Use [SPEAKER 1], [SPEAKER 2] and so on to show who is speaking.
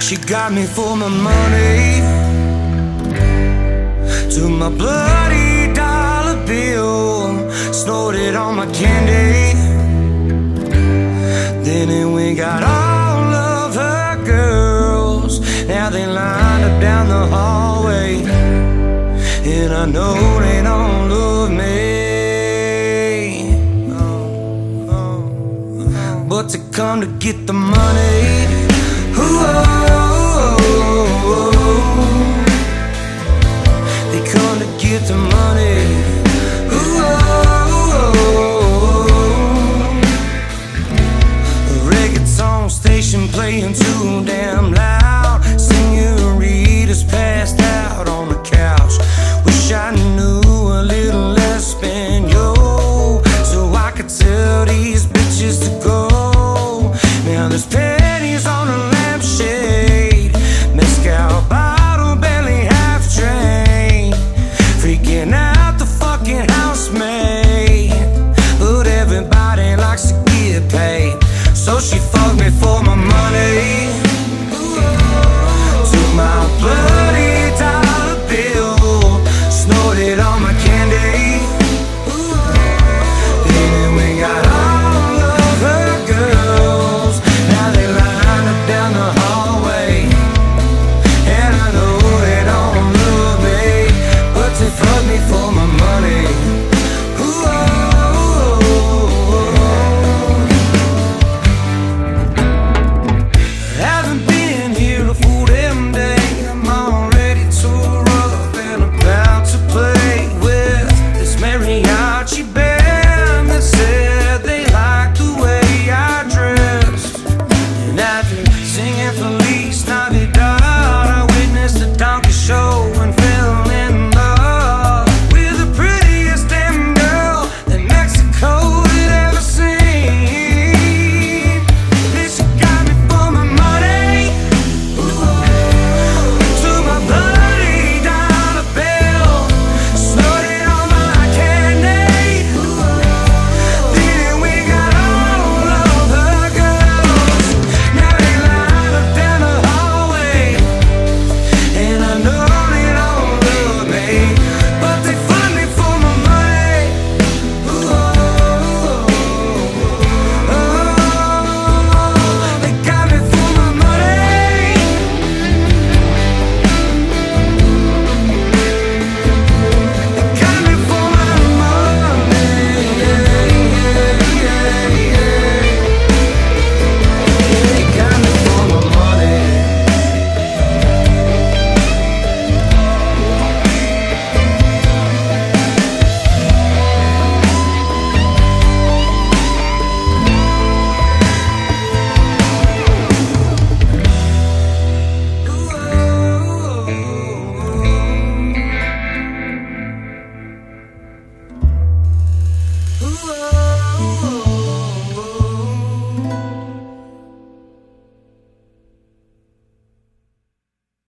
[SPEAKER 1] She got me for my money, took my bloody dollar bill, snorted on my candy. Then it went got all of her girls. Now they lined up down the hallway, and I know they don't love me. But to come to get the money, they come to get the money. The reggaeton station playing too damn loud. Senoritas passed out on the couch. Wish I knew a little less Espanol, so I could tell these bitches to go. Now there's pennies on the lampshade, mezcal bottle belly half drained, freaking out the fucking housemaid. But everybody likes to get paid, so she fucked me for my money.